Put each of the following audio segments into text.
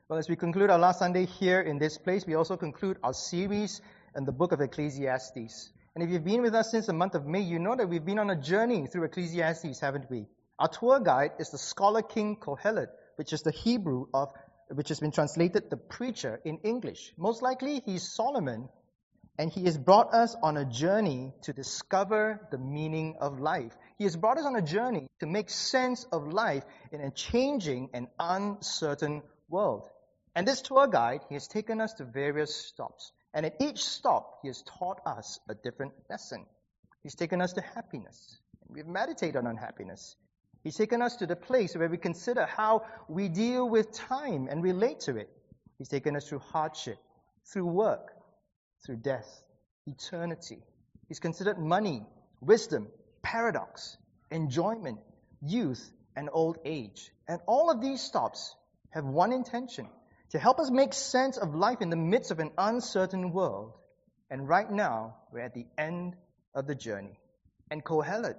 Well, as we conclude our last Sunday here in this place, we also conclude our series in the book of Ecclesiastes. And if you've been with us since the month of May, you know that we've been on a journey through Ecclesiastes, haven't we? Our tour guide is the scholar king Kohelet, which is the Hebrew of which has been translated the preacher in English. Most likely he's Solomon, and he has brought us on a journey to discover the meaning of life. He has brought us on a journey to make sense of life in a changing and uncertain world. And this tour guide, he has taken us to various stops. And at each stop, he has taught us a different lesson. He's taken us to happiness. We've meditated on happiness. He's taken us to the place where we consider how we deal with time and relate to it. He's taken us through hardship, through work, through death, eternity. He's considered money, wisdom, paradox, enjoyment, youth, and old age. And all of these stops have one intention: to help us make sense of life in the midst of an uncertain world. And right now, we're at the end of the journey. And Kohelet,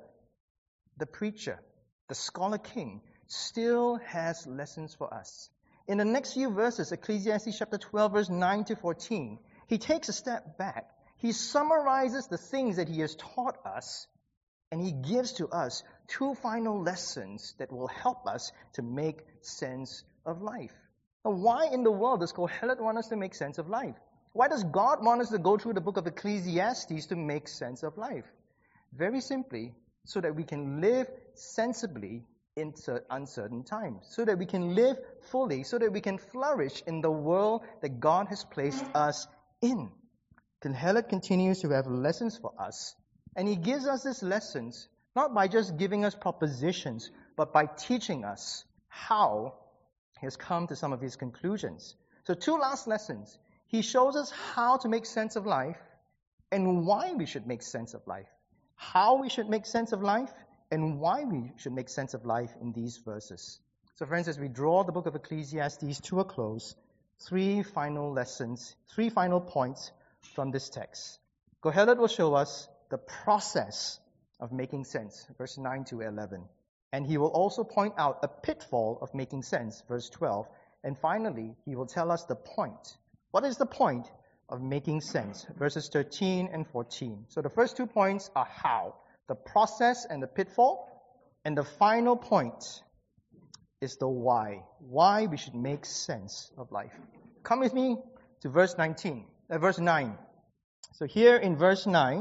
the preacher, the scholar king, still has lessons for us. In the next few verses, Ecclesiastes chapter 12, verse 9 to 14, he takes a step back. He summarizes the things that he has taught us, and he gives to us two final lessons that will help us to make sense of life. Now, why in the world does Kohelet want us to make sense of life? Why does God want us to go through the book of Ecclesiastes to make sense of life? Very simply, so that we can live sensibly in uncertain times, so that we can live fully, so that we can flourish in the world that God has placed us in. Kohelet continues to have lessons for us, and he gives us these lessons not by just giving us propositions, but by teaching us how he has come to some of his conclusions. So two last lessons. He shows us how to make sense of life and why we should make sense of life. How we should make sense of life and why we should make sense of life in these verses. So friends, as we draw the book of Ecclesiastes to a close, three final lessons, three final points from this text. Kohelet will show us the process of making sense, verse 9 to 11. And he will also point out a pitfall of making sense, verse 12. And finally, he will tell us the point. What is the point of making sense? Verses 13 and 14. So the first 2 points are how, the process and the pitfall. And the final point is the why. Why we should make sense of life. Come with me to verse 9. So here in verse 9,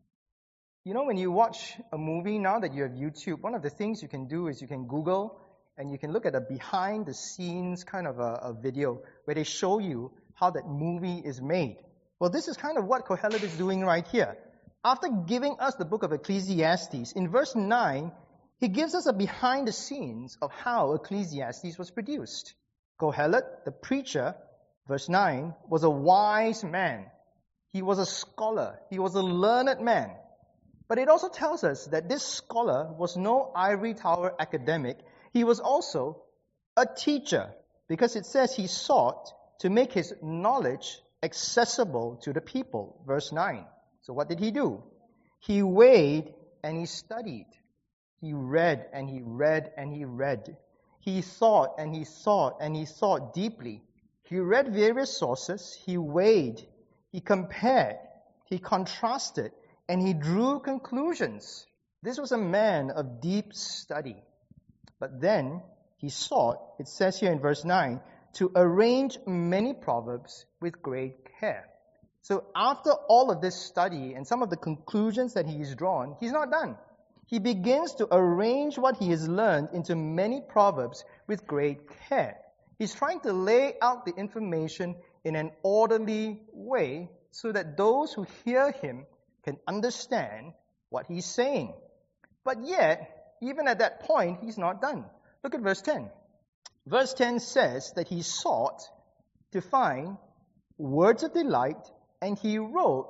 you know, when you watch a movie now that you have YouTube, one of the things you can do is you can Google and you can look at a behind-the-scenes kind of a video where they show you how that movie is made. Well, this is kind of what Kohelet is doing right here. After giving us the book of Ecclesiastes, in verse 9, he gives us a behind-the-scenes of how Ecclesiastes was produced. Kohelet, the preacher, verse 9, was a wise man. He was a scholar. He was a learned man. But it also tells us that this scholar was no ivory tower academic. He was also a teacher, because it says he sought to make his knowledge accessible to the people. Verse 9. So what did he do? He weighed and he studied. He read and he read and he read. He thought and he thought and he thought deeply. He read various sources. He weighed. He compared. He contrasted. And he drew conclusions. This was a man of deep study. But then he sought, it says here in verse 9, to arrange many proverbs with great care. So after all of this study and some of the conclusions that he has drawn, he's not done. He begins to arrange what he has learned into many proverbs with great care. He's trying to lay out the information in an orderly way so that those who hear him can understand what he's saying. But yet, even at that point, he's not done. Look at verse 10. Verse 10 says that he sought to find words of delight, and he wrote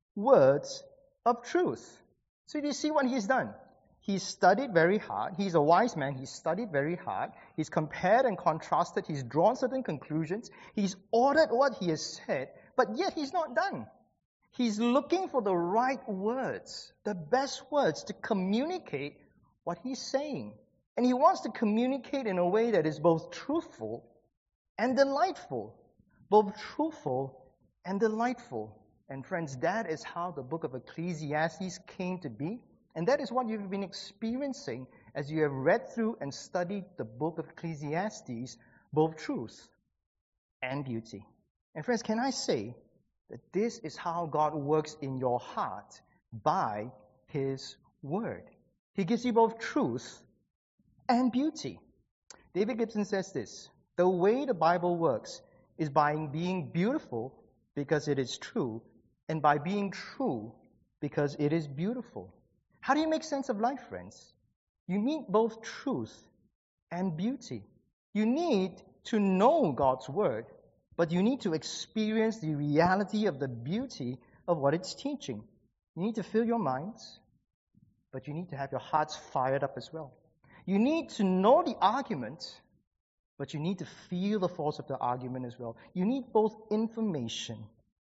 words of truth. So do you see what he's done? He's studied very hard. He's a wise man. He's studied very hard. He's compared and contrasted. He's drawn certain conclusions. He's ordered what he has said, but yet he's not done. He's looking for the right words, the best words to communicate what he's saying. And he wants to communicate in a way that is both truthful and delightful. Both truthful and delightful. And friends, that is how the book of Ecclesiastes came to be. And that is what you've been experiencing as you have read through and studied the book of Ecclesiastes, both truth and beauty. And friends, can I say that this is how God works in your heart by His Word? He gives you both truth and beauty. David Gibson says this: the way the Bible works is by being beautiful because it is true, and by being true because it is beautiful. How do you make sense of life, friends? You need both truth and beauty. You need to know God's Word, but you need to experience the reality of the beauty of what it's teaching. You need to fill your minds, but you need to have your hearts fired up as well. You need to know the argument, but you need to feel the force of the argument as well. You need both information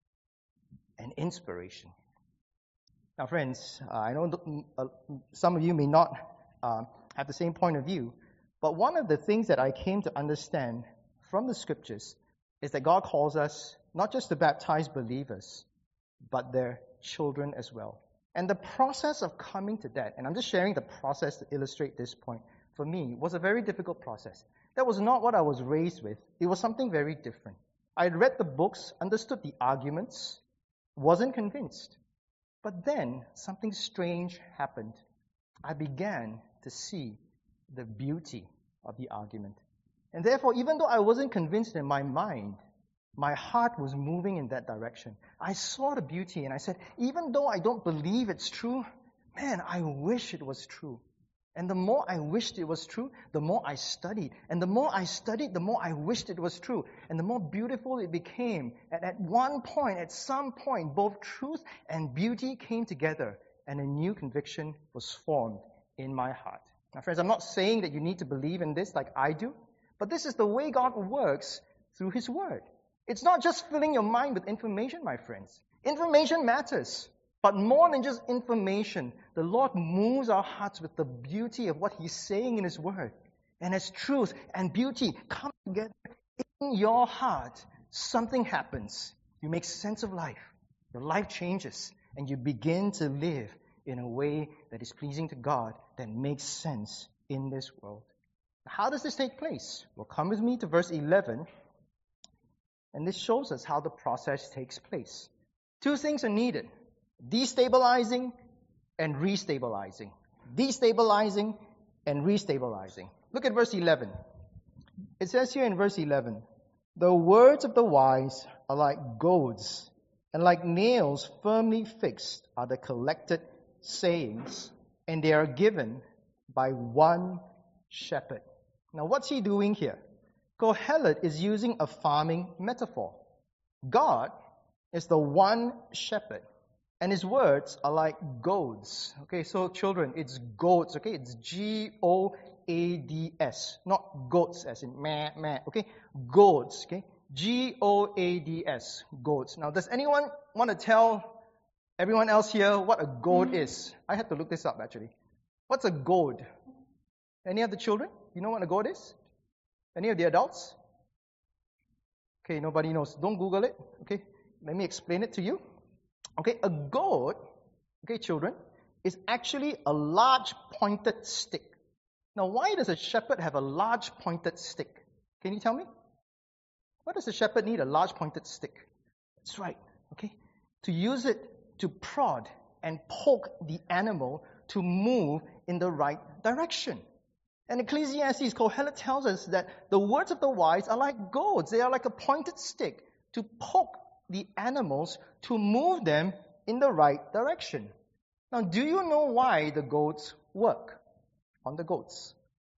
and inspiration. Now, friends, I know some of you may not have the same point of view, but one of the things that I came to understand from the Scriptures is that God calls us not just to baptize believers, but their children as well. And the process of coming to that, and I'm just sharing the process to illustrate this point, for me, was a very difficult process. That was not what I was raised with. It was something very different. I had read the books, understood the arguments, wasn't convinced. But then something strange happened. I began to see the beauty of the argument. And therefore, even though I wasn't convinced in my mind, my heart was moving in that direction. I saw the beauty and I said, even though I don't believe it's true, man, I wish it was true. And the more I wished it was true, the more I studied. And the more I studied, the more I wished it was true. And the more beautiful it became. And at one point, at some point, both truth and beauty came together. And a new conviction was formed in my heart. Now, friends, I'm not saying that you need to believe in this like I do. But this is the way God works through His Word. It's not just filling your mind with information, my friends. Information matters. But more than just information, the Lord moves our hearts with the beauty of what He's saying in His Word. And as truth and beauty come together in your heart, something happens. You make sense of life. Your life changes. And you begin to live in a way that is pleasing to God, that makes sense in this world. How does this take place? Well, come with me to verse 11. And this shows us how the process takes place. Two things are needed: destabilizing and restabilizing. Destabilizing and restabilizing. Look at verse 11. It says here in verse 11, the words of the wise are like goads, and like nails firmly fixed are the collected sayings, and they are given by one shepherd. Now, what's he doing here? Kohelet is using a farming metaphor. God is the one shepherd, and His words are like goads. Okay, so children, it's goads. Okay, it's G-O-A-D-S, not goats as in meh, meh. Okay, goads. Okay, G-O-A-D-S, goads. Now, does anyone want to tell everyone else here what a goad is? I had to look this up actually. What's a goad? Any of the children? You know what a goad is? Any of the adults? Okay, nobody knows. Don't Google it. Okay, let me explain it to you. Okay, a goad, okay, children, is actually a large pointed stick. Now, why does a shepherd have a large pointed stick? Can you tell me? Why does a shepherd need a large pointed stick? That's right, okay? To use it to prod and poke the animal to move in the right direction. And Ecclesiastes, Kohelet tells us that the words of the wise are like goads. They are like a pointed stick to poke the animals to move them in the right direction. Now, do you know why the goads work on the goats?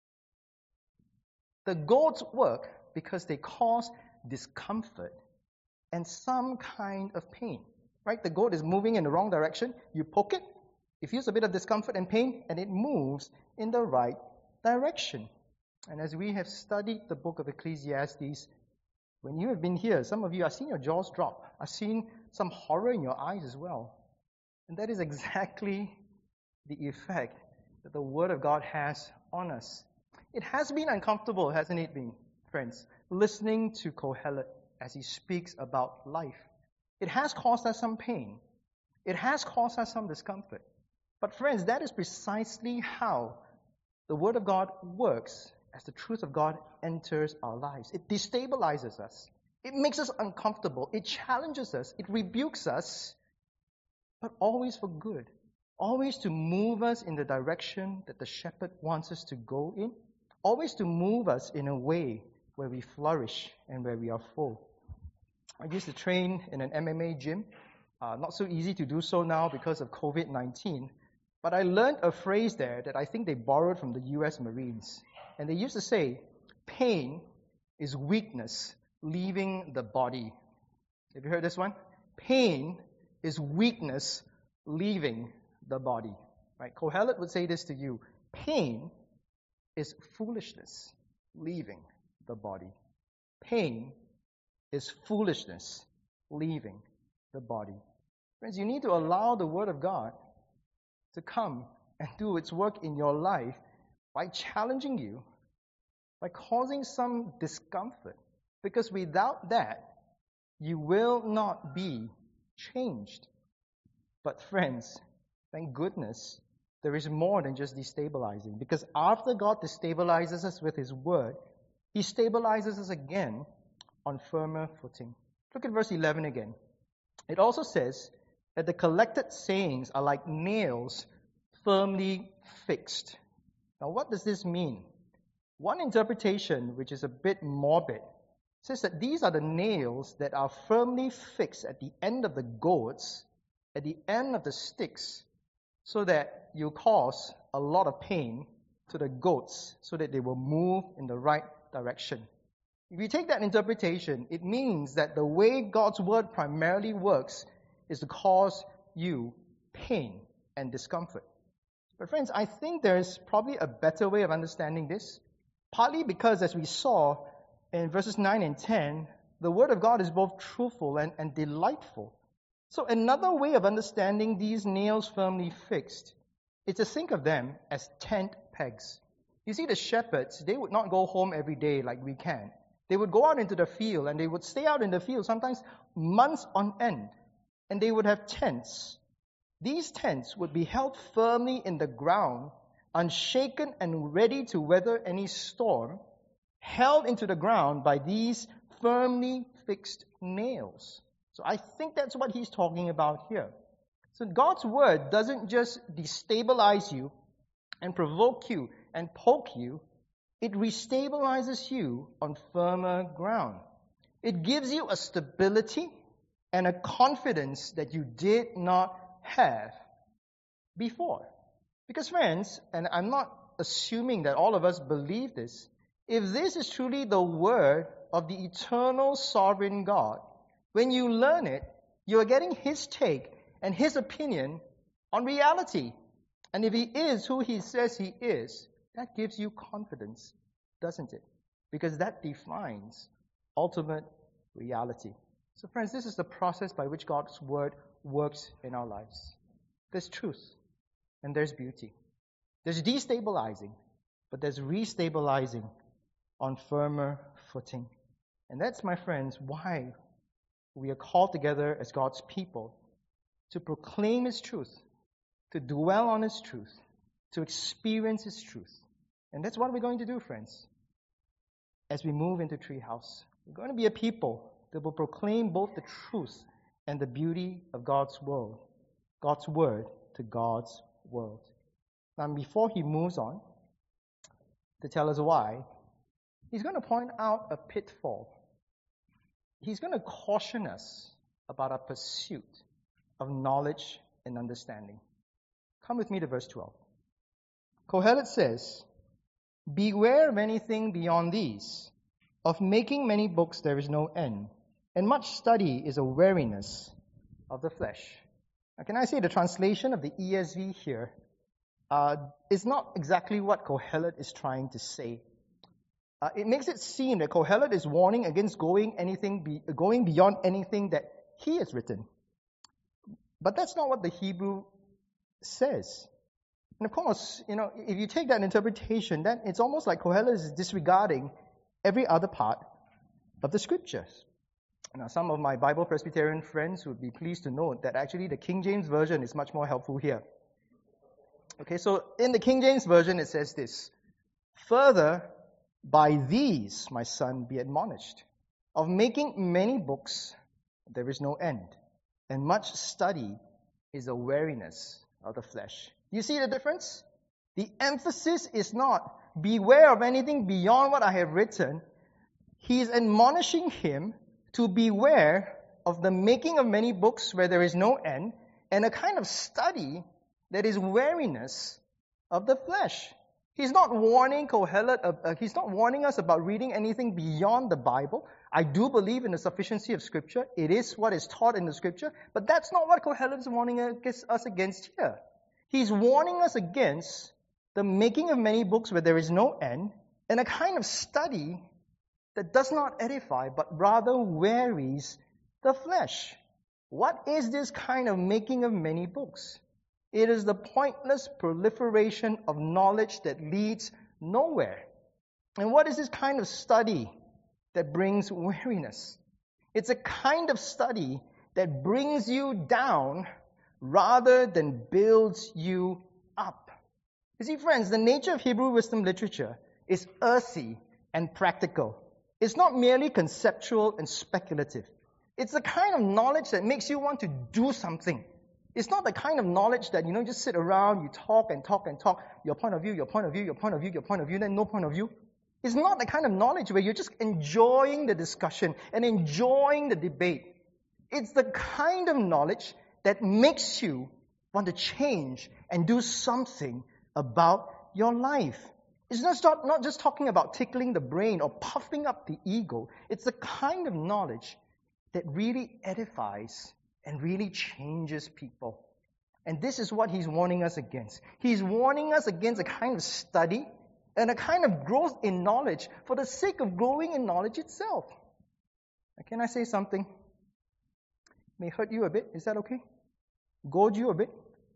The goads work because they cause discomfort and some kind of pain. Right? The goat is moving in the wrong direction. You poke it, it feels a bit of discomfort and pain, and it moves in the right direction. And as we have studied the book of Ecclesiastes, when you have been here, some of you, I've seen your jaws drop. I've seen some horror in your eyes as well. And that is exactly the effect that the Word of God has on us. It has been uncomfortable, hasn't it been? Friends, listening to Kohelet as he speaks about life, it has caused us some pain. It has caused us some discomfort. But friends, that is precisely how the Word of God works as the truth of God enters our lives. It destabilizes us. It makes us uncomfortable. It challenges us. It rebukes us, but always for good. Always to move us in the direction that the shepherd wants us to go in. Always to move us in a way where we flourish and where we are full. I used to train in an MMA gym. Not so easy to do so now because of COVID-19. But I learned a phrase there that I think they borrowed from the U.S. Marines. And they used to say, pain is weakness leaving the body. Have you heard this one? Pain is weakness leaving the body. Right? Kohelet would say this to you. Pain is foolishness leaving the body. Pain is foolishness leaving the body. Friends, you need to allow the Word of God to come and do its work in your life by challenging you, by causing some discomfort. Because without that, you will not be changed. But friends, thank goodness, there is more than just destabilizing. Because after God destabilizes us with His Word, He stabilizes us again on firmer footing. Look at verse 11 again. It also says that the collected sayings are like nails firmly fixed. Now, what does this mean? One interpretation, which is a bit morbid, says that these are the nails that are firmly fixed at the end of the goads, at the end of the sticks, so that you cause a lot of pain to the goats, so that they will move in the right direction. If you take that interpretation, it means that the way God's Word primarily works is to cause you pain and discomfort. But friends, I think there's probably a better way of understanding this, partly because, as we saw in verses 9 and 10, the Word of God is both truthful and delightful. So another way of understanding these nails firmly fixed is to think of them as tent pegs. You see, the shepherds, they would not go home every day like we can. They would go out into the field, and they would stay out in the field sometimes months on end. And they would have tents. These tents would be held firmly in the ground, unshaken and ready to weather any storm, held into the ground by these firmly fixed nails. So I think that's what he's talking about here. So God's Word doesn't just destabilize you and provoke you and poke you. It restabilizes you on firmer ground. It gives you a stability and a confidence that you did not have before. Because friends, and I'm not assuming that all of us believe this, if this is truly the Word of the eternal sovereign God, when you learn it, you are getting His take and His opinion on reality. And if He is who He says He is, that gives you confidence, doesn't it? Because that defines ultimate reality. So friends, this is the process by which God's Word works in our lives. There's truth and there's beauty. There's destabilizing, but there's restabilizing on firmer footing. And that's, my friends, why we are called together as God's people to proclaim His truth, to dwell on His truth, to experience His truth. And that's what we're going to do, friends, as we move into Treehouse. We're going to be a people that will proclaim both the truth and the beauty of God's Word to God's world. Now, before he moves on to tell us why, he's going to point out a pitfall. He's going to caution us about our pursuit of knowledge and understanding. Come with me to verse 12. Kohelet says, "Beware of anything beyond these. Of making many books there is no end, and much study is a weariness of the flesh." Now, can I say the translation of the ESV here is not exactly what Kohelet is trying to say. It makes it seem that Kohelet is warning against going beyond anything that he has written. But that's not what the Hebrew says. And of course, if you take that interpretation, then it's almost like Kohelet is disregarding every other part of the Scriptures. Now, some of my Bible Presbyterian friends would be pleased to note that actually the King James Version is much more helpful here. Okay, so in the King James Version it says this: "Further, by these, my son, be admonished. Of making many books, there is no end, and much study is a weariness of the flesh." You see the difference? The emphasis is not, beware of anything beyond what I have written. He is admonishing him to beware of the making of many books where there is no end, and a kind of study that is weariness of the flesh. He's not warning Kohelet, he's not warning us about reading anything beyond the Bible. I do believe in the sufficiency of Scripture. It is what is taught in the Scripture, but that's not what Kohelet is warning us against here. He's warning us against the making of many books where there is no end, and a kind of study that does not edify, but rather wearies the flesh. What is this kind of making of many books? It is the pointless proliferation of knowledge that leads nowhere. And what is this kind of study that brings weariness? It's a kind of study that brings you down rather than builds you up. You see, friends, the nature of Hebrew wisdom literature is earthy and practical. It's not merely conceptual and speculative. It's the kind of knowledge that makes you want to do something. It's not the kind of knowledge that, just sit around, you talk and talk and talk, your point of view, your point of view, your point of view, your point of view, then no point of view. It's not the kind of knowledge where you're just enjoying the discussion and enjoying the debate. It's the kind of knowledge that makes you want to change and do something about your life. It's not just talking about tickling the brain or puffing up the ego. It's the kind of knowledge that really edifies and really changes people. And this is what he's warning us against. He's warning us against a kind of study and a kind of growth in knowledge for the sake of growing in knowledge itself. Now, can I say something? May hurt you a bit. Is that okay? Goad you a bit?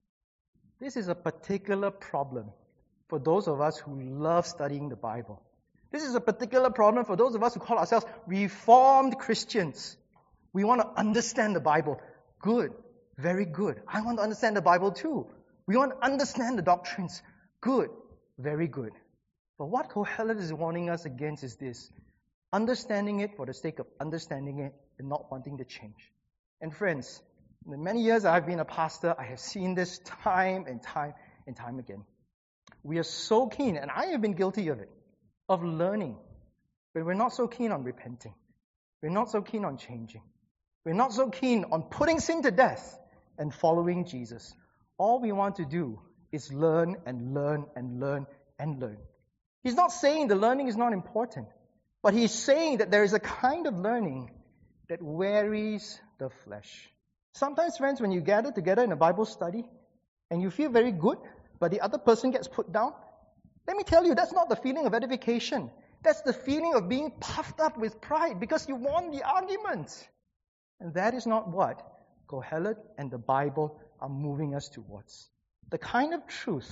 This is a particular problem for those of us who love studying the Bible. This is a particular problem for those of us who call ourselves Reformed Christians. We want to understand the Bible. Good. Very good. I want to understand the Bible too. We want to understand the doctrines. Good. Very good. But what Kohelet is warning us against is this: understanding it for the sake of understanding it and not wanting to change. And friends, in the many years I've been a pastor, I have seen this time and time and time again. We are so keen, and I have been guilty of it, of learning, but we're not so keen on repenting. We're not so keen on changing. We're not so keen on putting sin to death and following Jesus. All we want to do is learn and learn and learn and learn. He's not saying the learning is not important, but he's saying that there is a kind of learning that wearies the flesh. Sometimes, friends, when you gather together in a Bible study and you feel very good, but the other person gets put down, let me tell you, that's not the feeling of edification. That's the feeling of being puffed up with pride because you won the argument. And that is not what Kohelet and the Bible are moving us towards. The kind of truth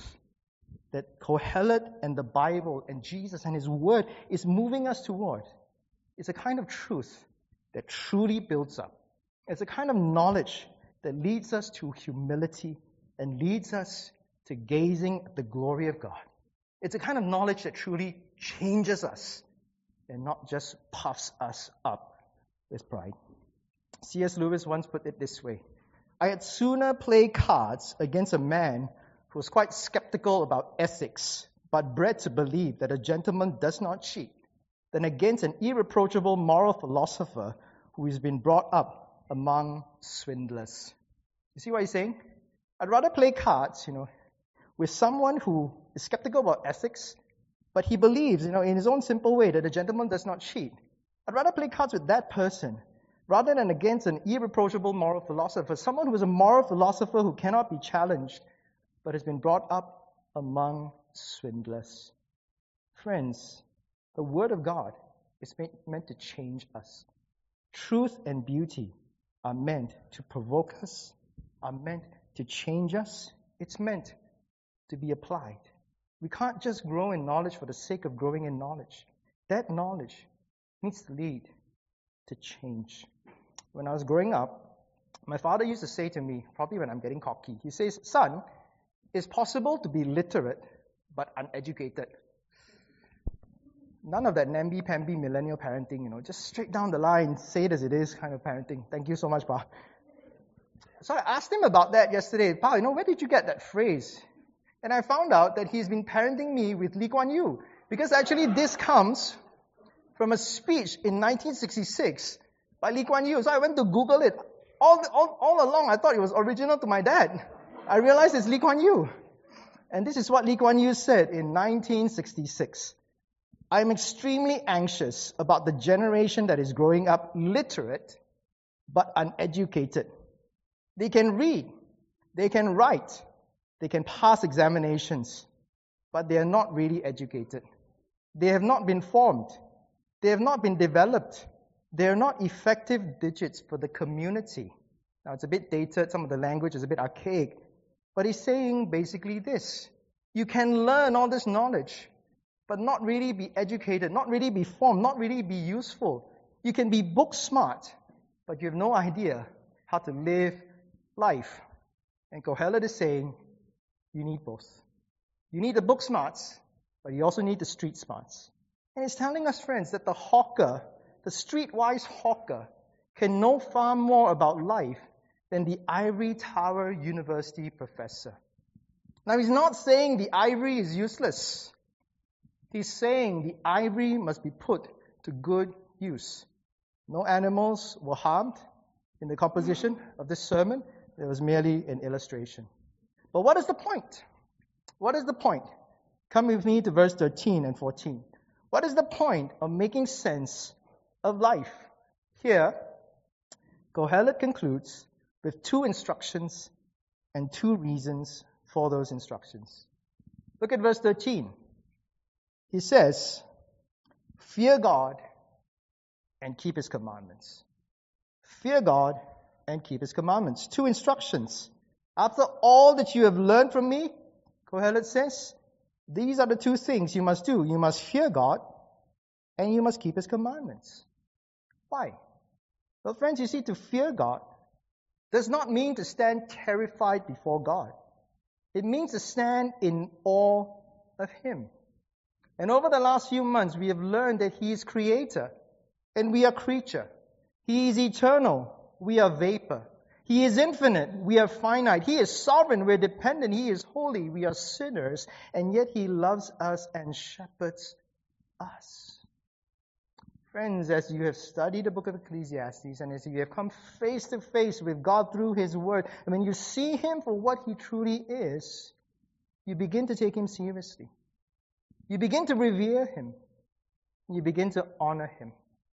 that Kohelet and the Bible and Jesus and His Word is moving us toward is a kind of truth that truly builds up. It's a kind of knowledge that leads us to humility and leads us to gazing at the glory of God. It's a kind of knowledge that truly changes us and not just puffs us up with pride. C.S. Lewis once put it this way: I had sooner play cards against a man who was quite skeptical about ethics, but bred to believe that a gentleman does not cheat, than against an irreproachable moral philosopher who has been brought up among swindlers. You see what he's saying? I'd rather play cards, with someone who is skeptical about ethics, but he believes, in his own simple way that a gentleman does not cheat. I'd rather play cards with that person rather than against an irreproachable moral philosopher, someone who is a moral philosopher who cannot be challenged, but has been brought up among swindlers. Friends, the Word of God is meant to change us. Truth and beauty are meant to provoke us, are meant to change us. It's meant to be applied. We can't just grow in knowledge for the sake of growing in knowledge. that knowledge needs to lead to change. When I was growing up, my father used to say to me, probably when I'm getting cocky, he says, "Son, it's possible to be literate but uneducated." None of that namby-pamby millennial parenting, just straight down the line, say it as it is kind of parenting. Thank you so much, Pa. So I asked him about that yesterday. "Pa, where did you get that phrase?" And I found out that he's been parenting me with Lee Kuan Yew. Because actually this comes from a speech in 1966 by Lee Kuan Yew. So I went to Google it. All along, I thought it was original to my dad. I realized it's Lee Kuan Yew. And this is what Lee Kuan Yew said in 1966. "I am extremely anxious about the generation that is growing up literate but uneducated. They can read, they can write, they can pass examinations, but they are not really educated. They have not been formed. They have not been developed. They are not effective digits for the community." Now, it's a bit dated. Some of the language is a bit archaic. But he's saying basically this. You can learn all this knowledge, but not really be educated, not really be formed, not really be useful. You can be book smart, but you have no idea how to live life. And Kohelet is saying, you need both. You need the book smarts, but you also need the street smarts. And it's telling us, friends, that the hawker, the streetwise hawker, can know far more about life than the ivory tower university professor. Now, he's not saying the ivory is useless. He's saying the ivory must be put to good use. No animals were harmed in the composition of this sermon. It was merely an illustration. But what is the point? What is the point? Come with me to verse 13 and 14. What is the point of making sense of life? Here, Kohelet concludes with 2 instructions and 2 reasons for those instructions. Look at verse 13. He says, "Fear God and keep His commandments." Fear God and keep His commandments. 2 instructions. After all that you have learned from me, Kohelet says, these are the 2 things you must do. You must fear God and you must keep His commandments. Why? Well, friends, you see, to fear God does not mean to stand terrified before God. It means to stand in awe of Him. And over the last few months, we have learned that He is creator and we are creature. He is eternal, we are vapor. He is infinite, we are finite. He is sovereign, we are dependent. He is holy, we are sinners. And yet He loves us and shepherds us. Friends, as you have studied the book of Ecclesiastes and as you have come face to face with God through His Word, and when you see Him for what He truly is, you begin to take Him seriously. You begin to revere Him. You begin to honor Him.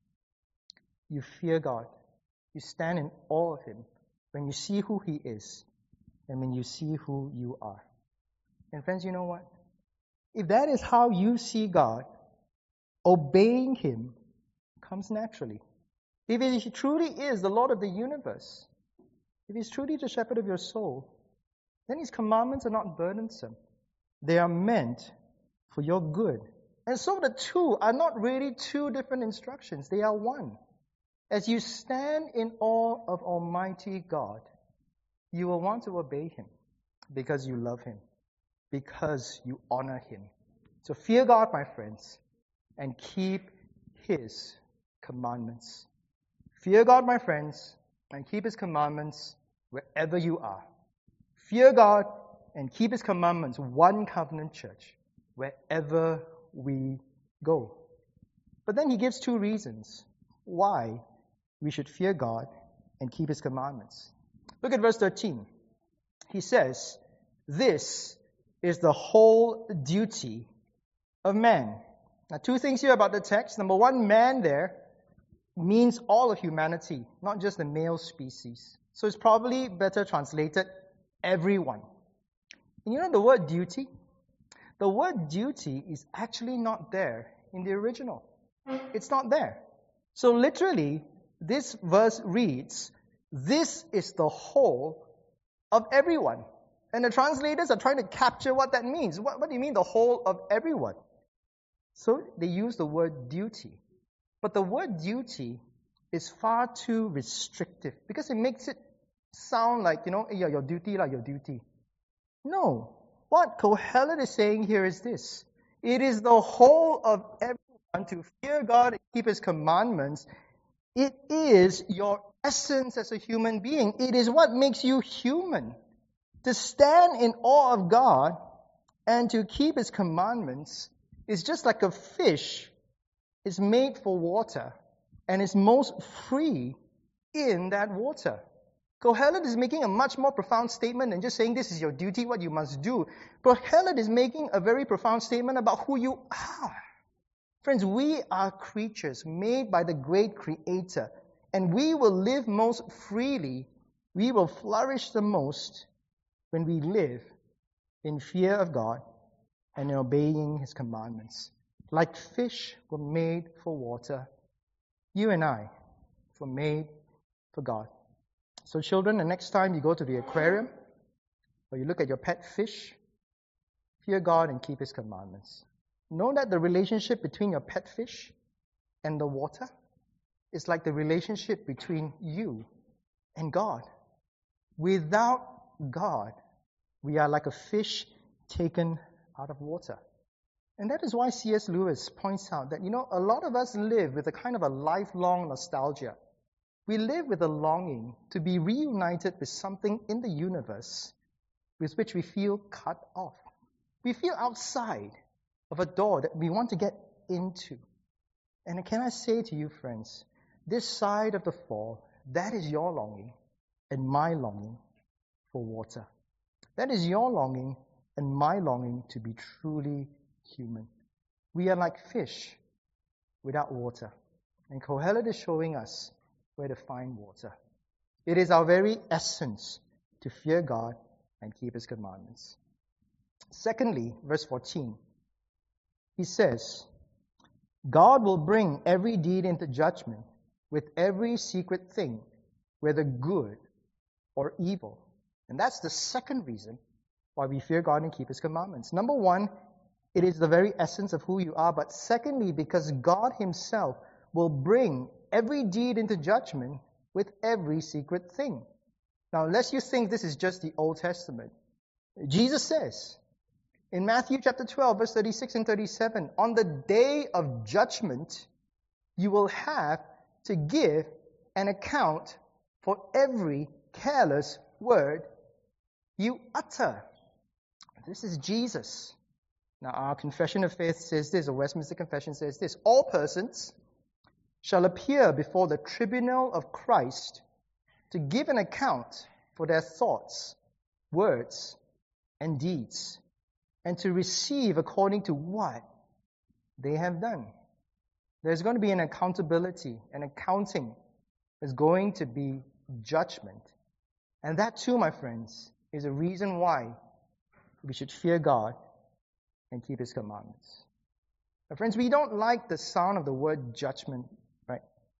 You fear God. You stand in awe of Him when you see who He is and when you see who you are. And friends, you know what? If that is how you see God, obeying Him comes naturally. If He truly is the Lord of the universe, if He's truly the shepherd of your soul, then His commandments are not burdensome. They are meant for your good. And so the 2 are not really 2 different instructions. They are one. As you stand in awe of Almighty God, you will want to obey Him because you love Him, because you honor Him. So fear God, my friends, and keep His commandments. Fear God, my friends, and keep His commandments wherever you are. Fear God and keep His commandments, One Covenant Church, wherever we go. But then he gives 2 reasons why we should fear God and keep His commandments. Look at verse 13. He says, "This is the whole duty of man." Now, 2 things here about the text. Number 1, man there means all of humanity, not just the male species. So it's probably better translated, everyone. And you know the word duty? The word duty is actually not there in the original. It's not there. So literally, this verse reads, "This is the whole of everyone." And the translators are trying to capture what that means. What do you mean, the whole of everyone? So they use the word duty. But the word duty is far too restrictive because it makes it sound like, yeah, your duty, your duty. No. What Kohelet is saying here is this. It is the whole of everyone to fear God and keep His commandments. It is your essence as a human being. It is what makes you human. To stand in awe of God and to keep His commandments is just like a fish is made for water and is most free in that water. Kohelet is making a much more profound statement than just saying this is your duty, what you must do. Kohelet is making a very profound statement about who you are. Friends, we are creatures made by the great Creator, and we will live most freely, we will flourish the most when we live in fear of God and in obeying His commandments. Like fish were made for water, you and I were made for God. So children, the next time you go to the aquarium or you look at your pet fish, fear God and keep His commandments. Know that the relationship between your pet fish and the water is like the relationship between you and God. Without God, we are like a fish taken out of water. And that is why C.S. Lewis points out that, a lot of us live with a kind of a lifelong nostalgia. We live with a longing to be reunited with something in the universe with which we feel cut off. We feel outside of a door that we want to get into. And can I say to you, friends, this side of the fall, that is your longing and my longing for water. That is your longing and my longing to be truly human. We are like fish without water. And Kohelet is showing us where to find water. It is our very essence to fear God and keep His commandments. Secondly, verse 14, he says, God will bring every deed into judgment with every secret thing, whether good or evil. And that's the second reason why we fear God and keep His commandments. Number one, it is the very essence of who you are. But secondly, because God Himself will bring every deed into judgment with every secret thing. Now, unless you think this is just the Old Testament, Jesus says in Matthew chapter 12, verse 36 and 37, on the day of judgment, you will have to give an account for every careless word you utter. This is Jesus. Now, our Confession of Faith says this, or Westminster Confession says this, all persons shall appear before the tribunal of Christ to give an account for their thoughts, words, and deeds, and to receive according to what they have done. There's going to be an accountability, an accounting. There's going to be judgment. And that too, my friends, is a reason why we should fear God and keep His commandments. But friends, we don't like the sound of the word judgment, right?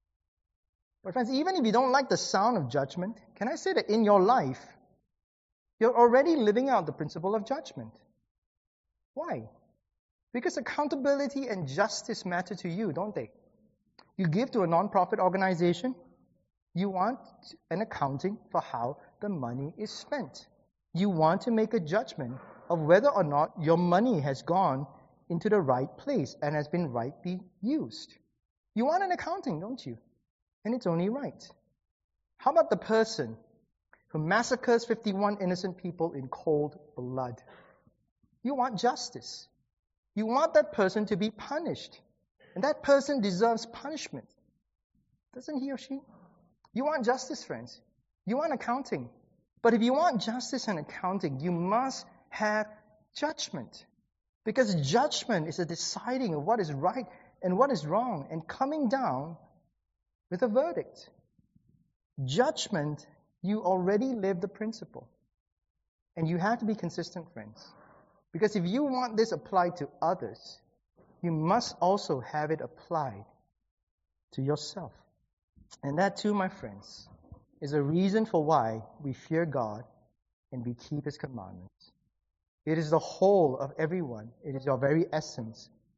But friends, even if you don't like the sound of judgment, can I say that in your life, you're already living out the principle of judgment? Why? Because accountability and justice matter to you, don't they? You give to a non-profit organization, you want an accounting for how the money is spent. You want to make a judgment of whether or not your money has gone into the right place and has been rightly used. You want an accounting, don't you? And it's only right. How about the person who massacres 51 innocent people in cold blood? You want justice. You want that person to be punished. And that person deserves punishment. Doesn't he or she? You want justice, friends. You want accounting. But if you want justice and accounting, you must have judgment. Because judgment is a deciding of what is right and what is wrong and coming down with a verdict. Judgment, you already live the principle. And you have to be consistent, friends. Because if you want this applied to others, you must also have it applied to yourself. And that too, my friends, is a reason for why we fear God and we keep His commandments. It is the whole of everyone. It is your very essence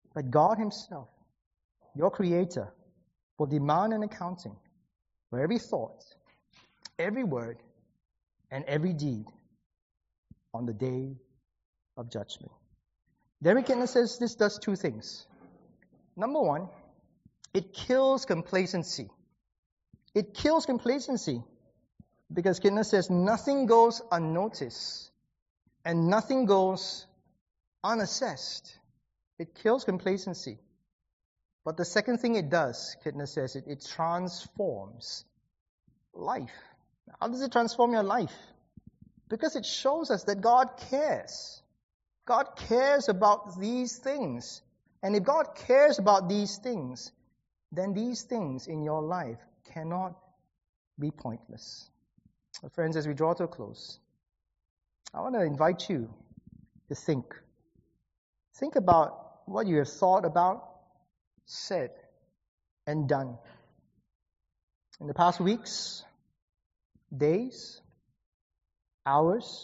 But God Himself, your Creator, will demand an accounting for every thought, every word, and every deed on the day of judgment. Derek Kidner says this does two things. Number one, it kills complacency. It kills complacency because Kidner says nothing goes unnoticed and nothing goes unassessed. It kills complacency. But the second thing it does, Kidner says, it transforms life. How does it transform your life? Because it shows us that God cares. God cares about these things. And if God cares about these things, then these things in your life cannot be pointless. Well, friends, as we draw to a close, I want to invite you to think. Think about what you have thought about, said, and done in the past weeks, days, hours,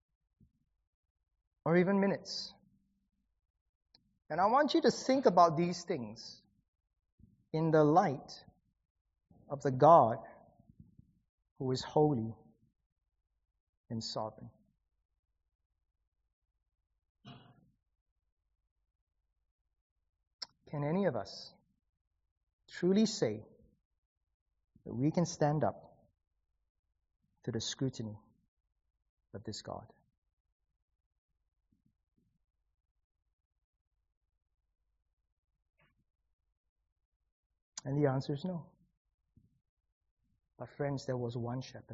or even minutes. And I want you to think about these things in the light of the God who is holy and sovereign. Can any of us truly say that we can stand up to the scrutiny of this God? And the answer is no. But friends, there was one shepherd.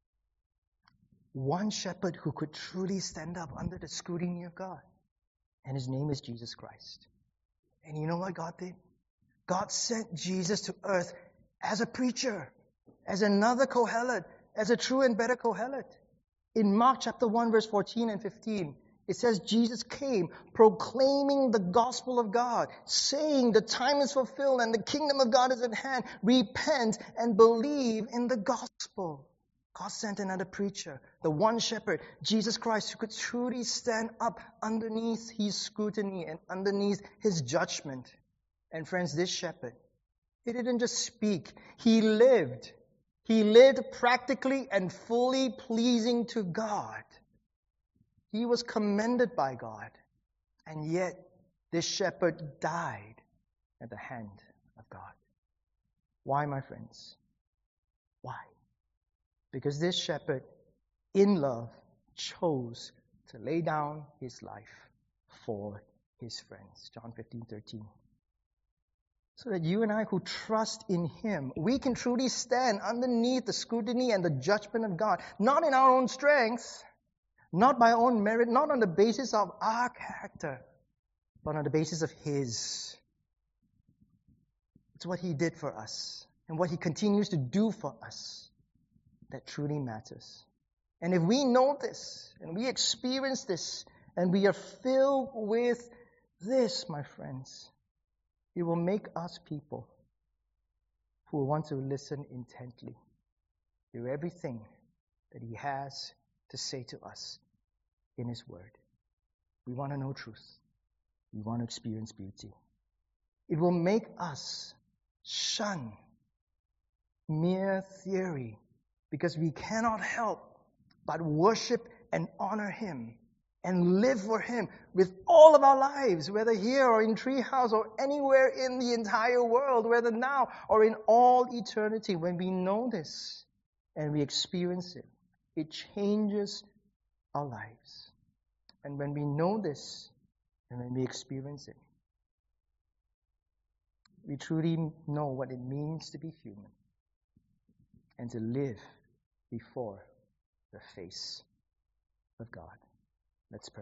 One shepherd who could truly stand up under the scrutiny of God. And His name is Jesus Christ. And you know what God did? God sent Jesus to earth as a preacher, as another Kohelet, as a true and better Kohelet. In Mark chapter 1 verse 14 and 15, it says Jesus came proclaiming the gospel of God, saying the time is fulfilled and the kingdom of God is at hand. Repent and believe in the gospel. God sent another preacher, the one shepherd, Jesus Christ, who could truly stand up underneath His scrutiny and underneath His judgment. And friends, this shepherd, he didn't just speak, he lived. He lived practically and fully pleasing to God. He was commended by God. And yet, this shepherd died at the hand of God. Why, my friends? Why? Because this shepherd, in love, chose to lay down his life for his friends. John 15:13. So that you and I who trust in Him, we can truly stand underneath the scrutiny and the judgment of God. Not in our own strength, not by our own merit, not on the basis of our character, but on the basis of His. It's what He did for us and what He continues to do for us that truly matters. And if we know this, and we experience this, and we are filled with this, my friends, it will make us people who want to listen intently to everything that He has to say to us in His Word. We want to know truth. We want to experience beauty. It will make us shun mere theory, because we cannot help but worship and honor Him and live for Him with all of our lives, whether here or in Treehouse or anywhere in the entire world, whether now or in all eternity. When we know this and we experience it, it changes our lives. And when we know this and when we experience it, we truly know what it means to be human and to live before the face of God. Let's pray.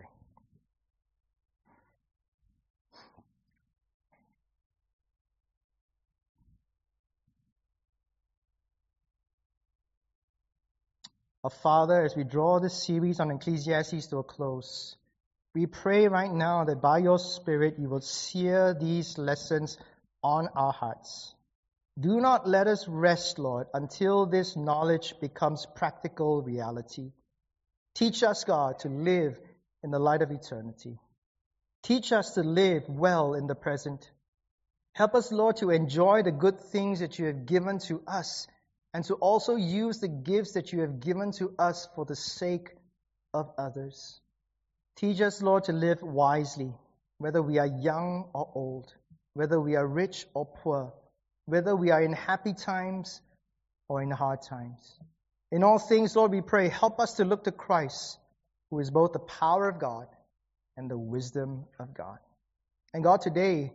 Our Father, as we draw this series on Ecclesiastes to a close, we pray right now that by your Spirit you will sear these lessons on our hearts. Do not let us rest, Lord, until this knowledge becomes practical reality. Teach us, God, to live in the light of eternity. Teach us to live well in the present. Help us, Lord, to enjoy the good things that you have given to us and to also use the gifts that you have given to us for the sake of others. Teach us, Lord, to live wisely, whether we are young or old, whether we are rich or poor, whether we are in happy times or in hard times. In all things, Lord, we pray, help us to look to Christ, who is both the power of God and the wisdom of God. And God, today,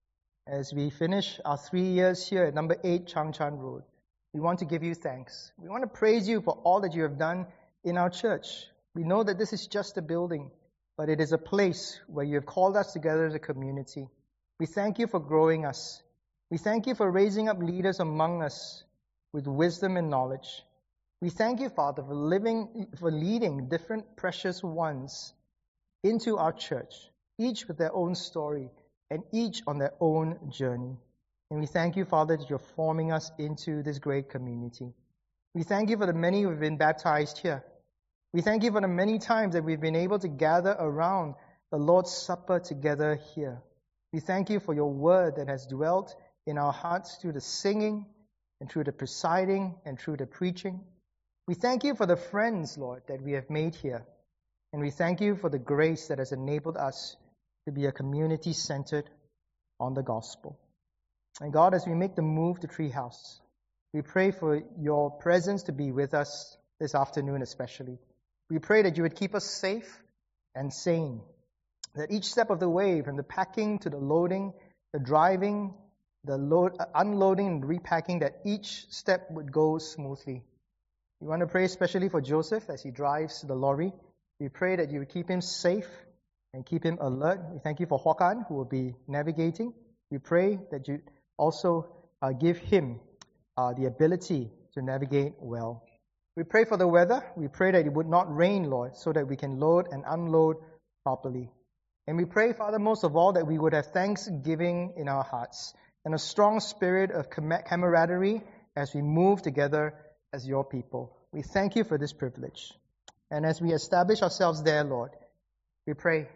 as we finish our 3 years here at number 8 Changchan Road, we want to give you thanks. We want to praise you for all that you have done in our church. We know that this is just a building, but it is a place where you have called us together as a community. We thank you for growing us. We thank you for raising up leaders among us with wisdom and knowledge. We thank you, Father, for leading different precious ones into our church, each with their own story and each on their own journey. And we thank you, Father, that you're forming us into this great community. We thank you for the many who have been baptized here. We thank you for the many times that we've been able to gather around the Lord's Supper together here. We thank you for your word that has dwelt in our hearts through the singing and through the presiding and through the preaching. We thank you for the friends, Lord, that we have made here. And we thank you for the grace that has enabled us to be a community centered on the gospel. And God, as we make the move to Treehouse, we pray for your presence to be with us this afternoon especially. We pray that you would keep us safe and sane, that each step of the way, from the packing to the loading, the driving, the unloading and repacking, that each step would go smoothly. We want to pray especially for Joseph as he drives the lorry. We pray that you would keep him safe and keep him alert. We thank you for Hokan, who will be navigating. We pray that you also give him the ability to navigate well. We pray for the weather. We pray that it would not rain, Lord, so that we can load and unload properly. And we pray, Father, most of all, that we would have thanksgiving in our hearts and a strong spirit of camaraderie as we move together as your people. We thank you for this privilege. And as we establish ourselves there, Lord, we pray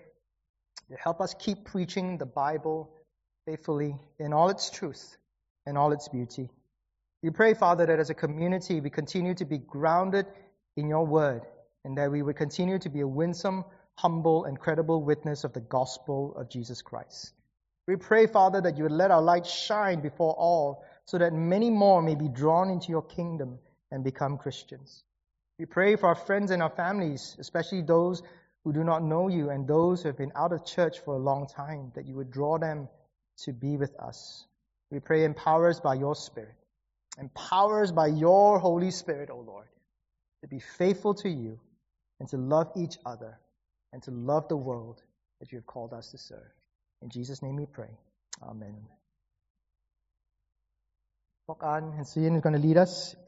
to help us keep preaching the Bible faithfully in all its truth and all its beauty. We pray, Father, that as a community we continue to be grounded in your word and that we would continue to be a winsome, humble, and credible witness of the gospel of Jesus Christ. We pray, Father, that you would let our light shine before all so that many more may be drawn into your kingdom and become Christians. We pray for our friends and our families, especially those who do not know you and those who have been out of church for a long time, that you would draw them to be with us. We pray, empower us by your Spirit. Empower us by your Holy Spirit, O Lord, to be faithful to you and to love each other and to love the world that you have called us to serve. In Jesus' name we pray. Amen. Hokan and Sian is going to lead us